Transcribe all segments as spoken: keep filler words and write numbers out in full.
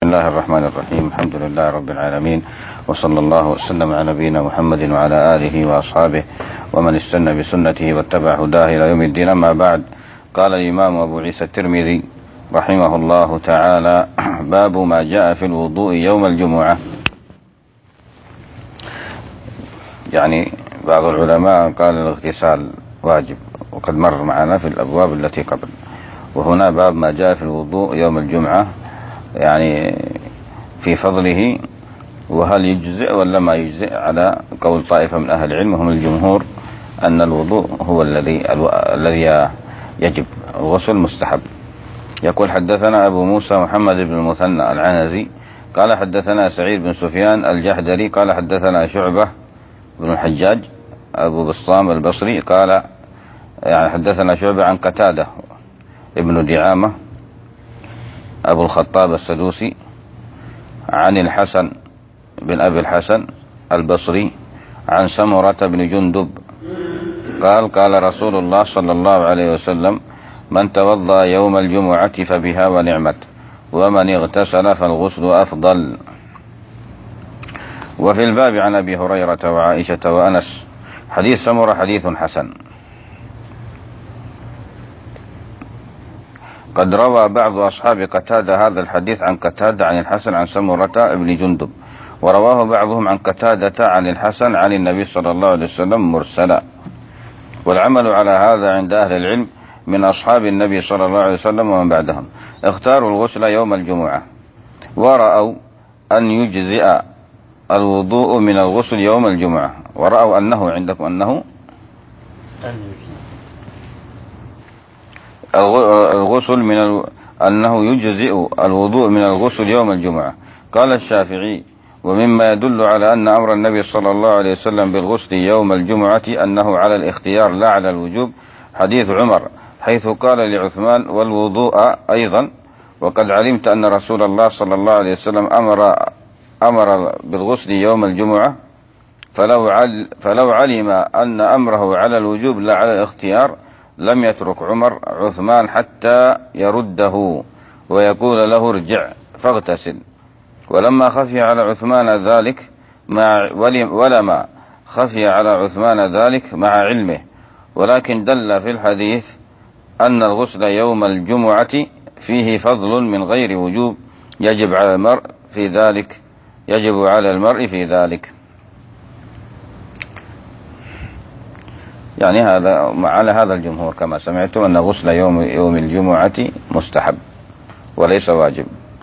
بسم الله الرحمن الرحيم. الحمد لله رب العالمين، وصلى الله وسلم على نبينا محمد وعلى آله وأصحابه ومن استنى بسنته واتبع هداه إلى يوم الدين. أما بعد، قال الإمام أبو عيسى الترمذي رحمه الله تعالى: باب ما جاء في الوضوء يوم الجمعة. يعني بعض العلماء قال الاغتسال واجب، وقد مر معنا في الأبواب التي قبل، وهنا باب ما جاء في الوضوء يوم الجمعة، يعني في فضله، وهل يجزئ ولا ما يجزئ، على قول طائفة من أهل العلم هم الجمهور أن الوضوء هو الذي الذي يجب، الغسل مستحب. يقول: حدثنا أبو موسى محمد بن المثنى العنزي قال حدثنا سعيد بن سفيان الجحدري قال حدثنا شعبة بن الحجاج أبو بسطام البصري قال يعني حدثنا شعبة عن قتادة ابن دعامة أبو الخطاب السدوسي عن الحسن بن أبي الحسن البصري عن سمرة بن جندب قال: قال رسول الله صلى الله عليه وسلم: من توضأ يوم الجمعة فبها ونعمت، ومن اغتسل فالغسل أفضل. وفي الباب عن أبي هريرة وعائشة وأنس. حديث سمرة حديث حسن. قد روى بعض أصحاب قتادة هذا الحديث عن قتادة عن الحسن عن سمرة بن جندب، ورواه بعضهم عن قتادة عن الحسن عن النبي صلى الله عليه وسلم مرسلا. والعمل على هذا عند أهل العلم من أصحاب النبي صلى الله عليه وسلم ومن بعدهم. اختاروا الغسل يوم الجمعة، ورأوا أن يجزئ الوضوء من الغسل يوم الجمعة، ورأوا أنه عندكم أنه الغسل من ال... أنه يجزئ الوضوء من الغسل يوم الجمعة. قال الشافعي: ومما يدل على أن أمر النبي صلى الله عليه وسلم بالغسل يوم الجمعة أنه على الاختيار لا على الوجوب، حديث عمر حيث قال لعثمان: والوضوء أيضا، وقد علمت أن رسول الله صلى الله عليه وسلم أمر أمر بالغسل يوم الجمعة، فلو, عل... فلو علم أن أمره على الوجوب لا على الاختيار لم يترك عمر عثمان حتى يرده ويقول له: ارجع فاغتسل. ولما خفي على عثمان ذلك مع ولما خفي على عثمان ذلك مع علمه، ولكن دل في الحديث أن الغسل يوم الجمعة فيه فضل من غير وجوب، يجب على المرء في ذلك يجب على المرء في ذلك. يعني هذا على هذا الجمهور كما سمعتم أن غسل يوم يوم الجمعة مستحب وليس واجب.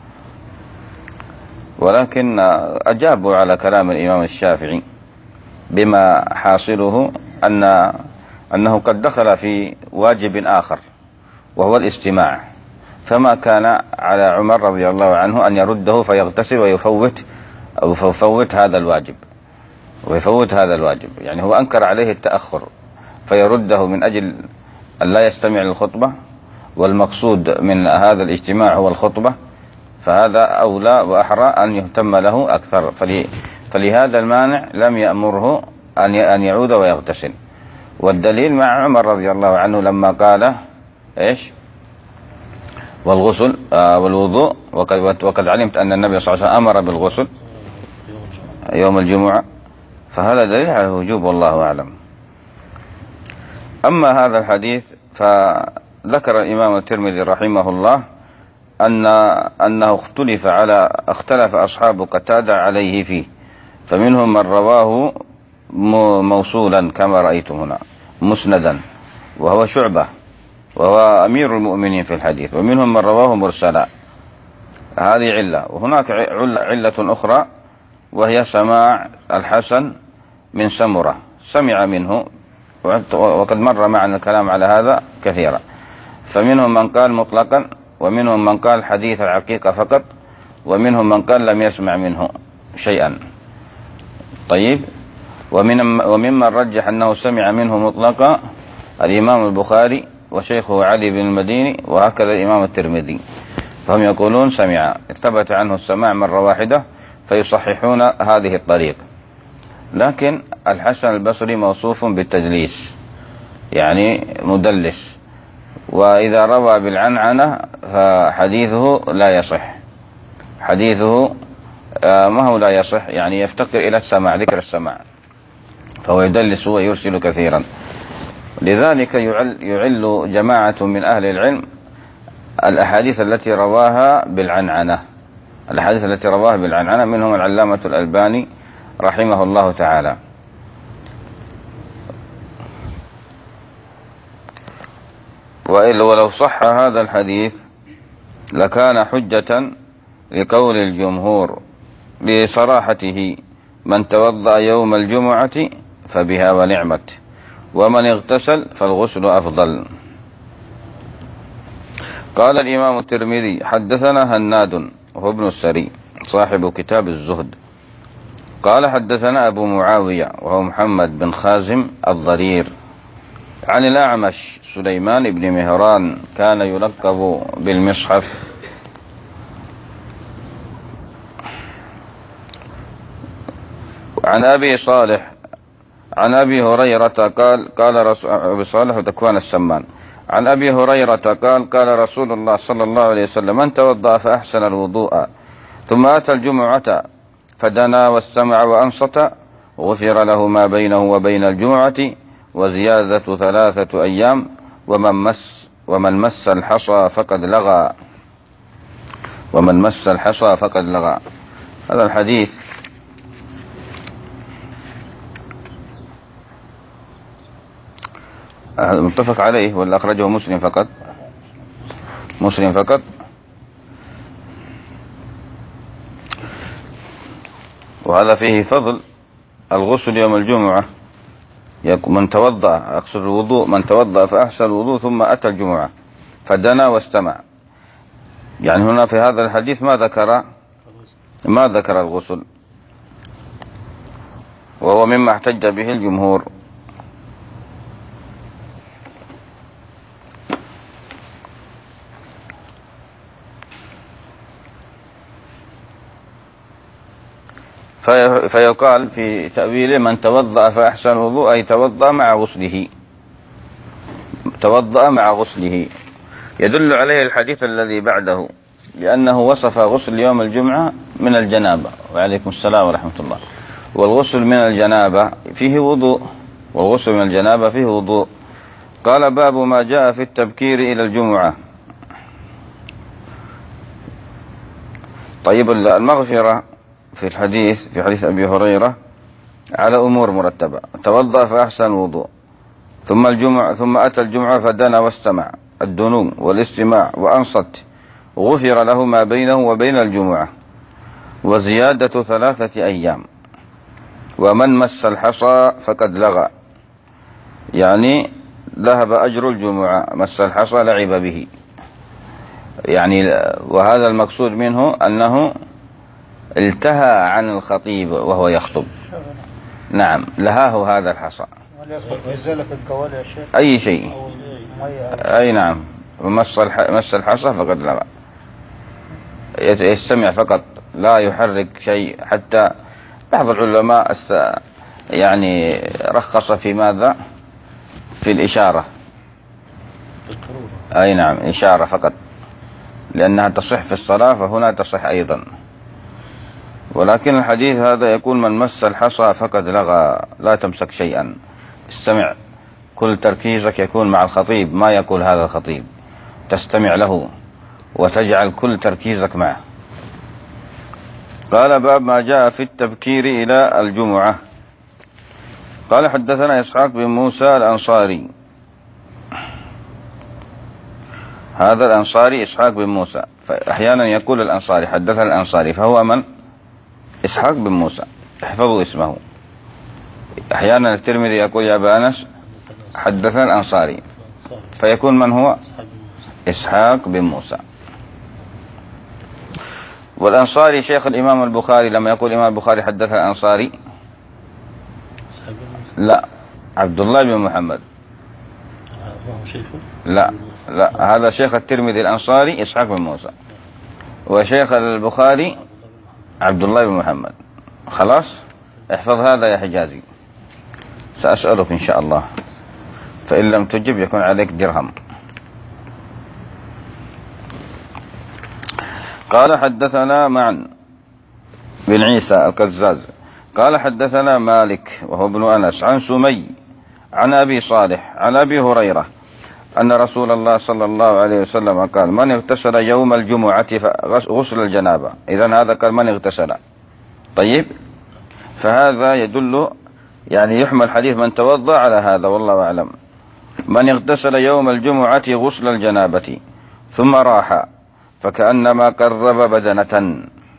ولكن أجابوا على كلام الإمام الشافعي بما حاصله أن أنه قد دخل في واجب آخر وهو الاستماع، فما كان على عمر رضي الله عنه أن يرده فيغتسل ويفوت أو يفوت هذا الواجب ويفوت هذا الواجب يعني هو أنكر عليه التأخر فيرده من أجل أن لا يستمع للخطبة، والمقصود من هذا الاجتماع هو الخطبة، فهذا أولى وأحرى أن يهتم له أكثر. فلهذا المانع لم يأمره أن يعود ويغتسل. والدليل مع عمر رضي الله عنه لما قال إيش والغسل آه والوضوء، وقد, وقد علمت أن النبي صلى الله عليه وسلم أمر بالغسل يوم الجمعة، فهذا دليل على الوجوب والله أعلم. أما هذا الحديث فذكر الإمام الترمذي رحمه الله أن أنه اختلف على اختلف أصحاب قتادة عليه فيه، فمنهم من رواه موصولا كما رأيتم هنا مسندا وهو شعبة وهو أمير المؤمنين في الحديث، ومنهم من رواه مرسلا، هذه علة. وهناك علة أخرى وهي سماع الحسن من سمرة، سمع منه، وقد مر معنا الكلام على هذا كثيرا. فمنهم من قال مطلقا، ومنهم من قال حديث العقيقة فقط، ومنهم من قال لم يسمع منه شيئا. طيب، ومن وممن رجح أنه سمع منه مطلقا الإمام البخاري وشيخه علي بن المديني، وهكذا الإمام الترمذي، فهم يقولون سمع، ثبت عنه السماع مرة واحدة، فيصححون هذه الطريق. لكن الحسن البصري موصوف بالتدليس، يعني مدلس، وإذا روى بالعنعنة فحديثه لا يصح، حديثه ما هو لا يصح، يعني يفتقر إلى السماع، ذكر السماع، فهو يدلس ويرسل كثيرا. لذلك يعل, يعل جماعة من أهل العلم الأحاديث التي رواها بالعنعنة، الأحاديث التي رواها بالعنعنة، منهم العلامة الألباني رحمه الله تعالى. ولو صح هذا الحديث لكان حجة لقول الجمهور لصراحته: من توضأ يوم الجمعة فبها ونعمت، ومن اغتسل فالغسل أفضل. قال الإمام الترمذي: حدثنا هناد وهو ابن السري صاحب كتاب الزهد، قال حدثنا أبو معاوية وهو محمد بن خازم الضرير، عن الأعمش سليمان بن مهران كان يلقب بالمصحف، عن أبي صالح عن أبي هريرة قال قال رسول أبي صالح وتكوان السمان عن أبي هريرة قال قال رسول الله صلى الله عليه وسلم: من توضأ فأحسن الوضوء ثم أتى الجمعة فدنا واستمع وأنصت غفر له ما بينه وبين الجمعة وزيادة ثلاثة أيام، ومن مس ومن مس الحصى فقد لغى ومن مس الحصى فقد لغى. هذا الحديث متفق عليه ولا أخرجه مسلم فقط؟ مسلم فقط. وهذا فيه فضل الغسل يوم الجمعة. من توضأ، أقصد الوضوء، من توضأ فأحسن الوضوء ثم أتى الجمعة فدنا واستمع، يعني هنا في هذا الحديث ما ذكر ما ذكر الغسل، وهو مما احتج به الجمهور. في فيقال في تأويله: من توضأ فأحسن الوضوء، أي توضأ مع غسله، توضأ مع غسله. يدل عليه الحديث الذي بعده، لأنه وصف غسل يوم الجمعة من الجنابة. وعليكم السلام ورحمة الله. والغسل من الجنابة فيه وضوء، والغسل من الجنابة فيه وضوء. قال: باب ما جاء في التبكير إلى الجمعة. طيب، المغفرة في الحديث في حديث أبي هريرة على أمور مرتبة: توضأ فأحسن الوضوء، ثم الجمعة ثم أتى الجمعة فدنا واستمع، الدنو والاستماع وأنصت غفر له ما بينه وبين الجمعة وزيادة ثلاثة أيام، ومن مس الحصى فقد لغى، يعني ذهب أجر الجمعة، مس الحصى لعب به، يعني وهذا المقصود منه أنه التهى عن الخطيب وهو يخطب. نعم، لهاه هذا الحصى. أي شيء، أي نعم، ومس مس الحصى فقد لغى، يستمع فقط لا يحرك شيء. حتى بعض العلماء يعني رخص في ماذا؟ في الإشارة. أي نعم، إشارة فقط، لأنها تصح في الصلاة فهنا تصح أيضا. ولكن الحديث هذا يقول: من مس الحصى فقد لغى، لا تمسك شيئا، استمع، كل تركيزك يكون مع الخطيب، ما يقول هذا الخطيب، تستمع له وتجعل كل تركيزك معه. قال: باب ما جاء في التبكير إلى الجمعة. قال: حدثنا إسحاق بن موسى الأنصاري. هذا الأنصاري إسحاق بن موسى، فأحيانا يقول الأنصاري حدثنا الأنصاري، فهو من؟ إسحاق بن موسى، احفظوا اسمه. أحيانا الترمذي يقول: يا أبا أنس حدثنا الأنصاري، فيكون من هو؟ إسحاق بن موسى. والأنصاري شيخ الإمام البخاري، لما يقول الإمام البخاري حدثنا الأنصاري، لا، عبد الله بن محمد، لا لا، هذا شيخ الترمذي الأنصاري إسحاق بن موسى، وشيخ البخاري عبد الله بن محمد. خلاص، احفظ هذا يا حجازي، سأسألك إن شاء الله، فإن لم تجب يكون عليك درهم. قال حدثنا معا بن عيسى القزاز قال حدثنا مالك وهو ابن أنس عن سمي عن أبي صالح عن أبي هريرة أن رسول الله صلى الله عليه وسلم قال من اغتسل يوم الجمعة غسل الجنابة. إذن هذا قال من اغتسل. طيب، فهذا يدل يعني يحمل حديث من توضأ على هذا، والله أعلم. من اغتسل يوم الجمعة غسل الجنابة ثم راح فكأنما قرب بدنة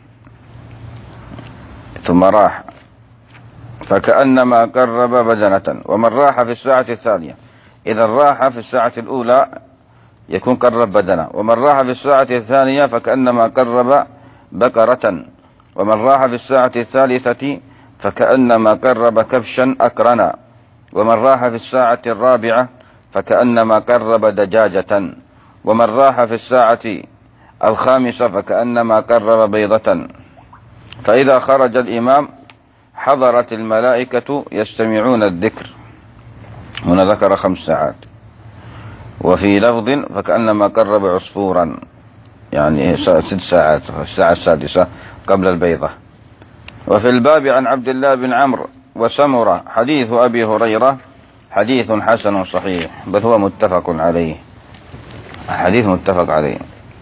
ثم راح فكأنما قرب بدنة. ومن راح في الساعة الثانية، إذا راح في الساعة الأولى يكون قرب بدنة، ومن راح في الساعة الثانية فكأنما قرب بقرة، ومن راح في الساعة الثالثة فكأنما قرب كبشا أكرنا، ومن راح في الساعة الرابعة فكأنما قرب دجاجة، ومن راح في الساعة الخامسة فكأنما قرب بيضة. فإذا خرج الإمام حضرت الملائكة يستمعون الذكر. هنا ذكر خمس ساعات، وفي لفظ فكأنما قرب عصفورا، يعني ست ساعات، الساعة السادسة قبل البيضة. وفي الباب عن عبد الله بن عمرو وسمرة حديث أبي هريرة حديث حسن صحيح، بل هو متفق عليه، حديث متفق عليه.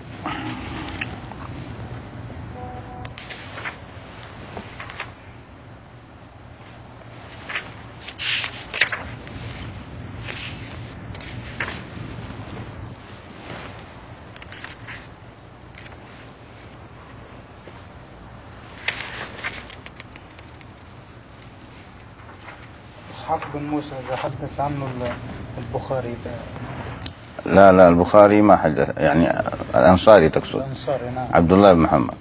إسحاق بن موسى إذا حدث عنه البخاري لا لا البخاري ما حدث، يعني الأنصاري تقصد؟ الأنصاري نعم. عبد الله بن محمد.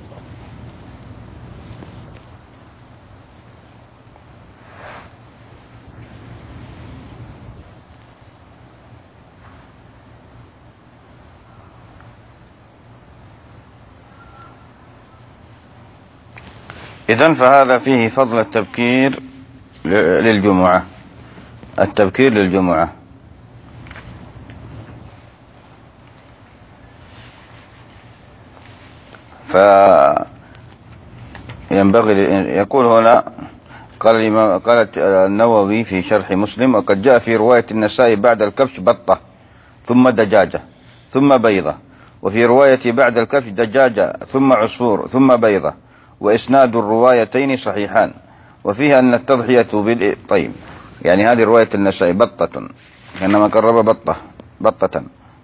إذن فهذا فيه فضل التبكير للجمعة، التبكير للجمعة. فينبغي يقول هنا قال الإمام قالت النووي في شرح مسلم: وقد جاء في رواية النسائي بعد الكبش بطة ثم دجاجة ثم بيضة، وفي رواية بعد الكبش دجاجة ثم عصفور ثم بيضة، وإسناد الروايتين صحيحان، وفيها أن التضحية بال طيب، يعني هذه رواية النسائي بطة، كأنما قرب بطة بطة.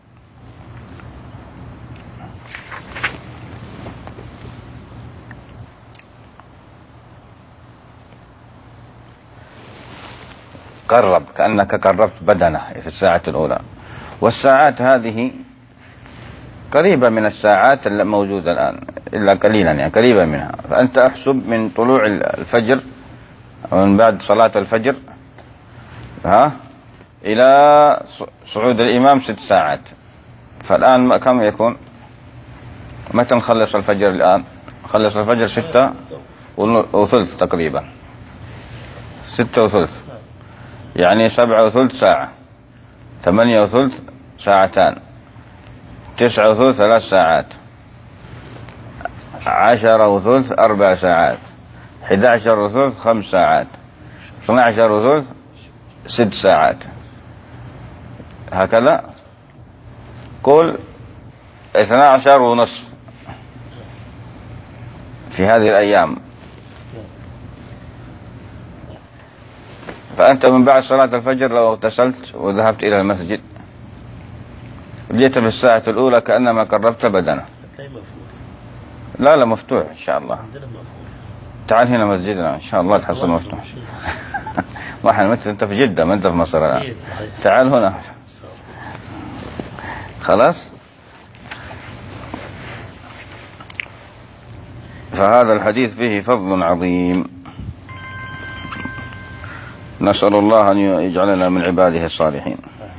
قرب، كأنك قربت بدنه في الساعة الأولى. والساعات هذه قريبة من الساعات الموجودة الآن إلا قليلا، يعني قريبة منها. فأنت أحسب من طلوع الفجر ومن بعد صلاة الفجر ها إلى صعود الإمام ست ساعات. فالآن كم يكون؟ متى نخلص الفجر الآن؟ نخلص الفجر ستة وثلث تقريبا، ستة وثلث، يعني سبعة وثلث ساعة، ثمانية وثلث ساعتان، تسعة وثلث ثلاث ساعات، عشرة وثلث أربع ساعات، أحد عشر وثلث خمس ساعات، اثنى عشر وثلث ست ساعات، هكذا. قل اثنى عشر ونصف في هذه الأيام. فأنت من بعد صلاة الفجر لو اغتسلت وذهبت إلى المسجد جئت في الساعة الأولى كأنما قربت بدنه. لا لا مفتوح إن شاء الله. تعال هنا مسجدنا إن شاء الله تحصل مفتوح. ما احنا مثل أنت في جدة، ما أنت في مصر الآن. تعال هنا خلاص. فهذا الحديث فيه فضل عظيم، نسأل الله أن يجعلنا من عباده الصالحين.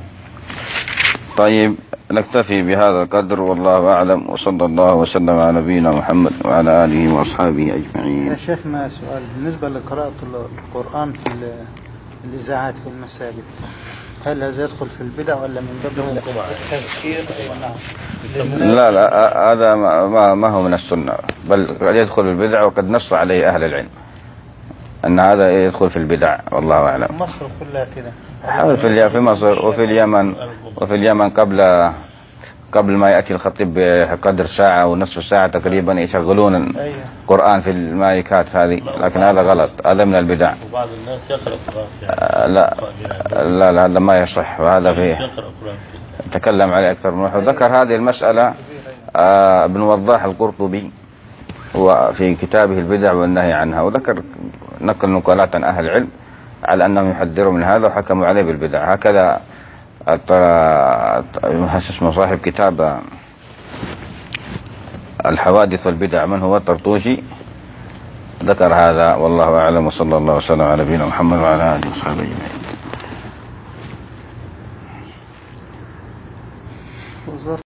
طيب نكتفي بهذا القدر، والله أعلم، وصلى الله وسلم على نبينا محمد وعلى آله وأصحابه أجمعين. يا شيخنا سؤال بالنسبة لقراءة القرآن في الإذاعات في المساجد، هل هذا يدخل في البدع ولا من باب التذكير؟ لا لا، هذا ما, ما هو من السنة، بل قد يدخل البدع وقد نص عليه أهل العلم أن هذا يدخل في البدع، والله أعلم. مصر كلها كده، في في مصر وفي اليمن، وفي اليمن قبل قبل ما يأتي الخطيب بقدر ساعة ونصف ساعة تقريبا يشغلون القرآن في المايكات هذه، لكن هذا غلط، هذا من البدع. وبعض الناس يقرأ القرآن لا لا لا، هذا ما يصح، وهذا فيه تكلم عليه أكثر من واحد. ذكر هذه المسألة ابن وضاح القرطبي وفي كتابه البدع والنهي عنها، وذكر نقل نقلات عن أهل العلم على أنهم يحذروا من هذا وحكموا عليه بالبدع. هكذا اسمه صاحب كتاب الحوادث والبدع من هو الطرطوشي ذكر هذا، والله أعلم، وصلى الله وسلم على نبينا محمد وعلى آله وصحبه أجمعين.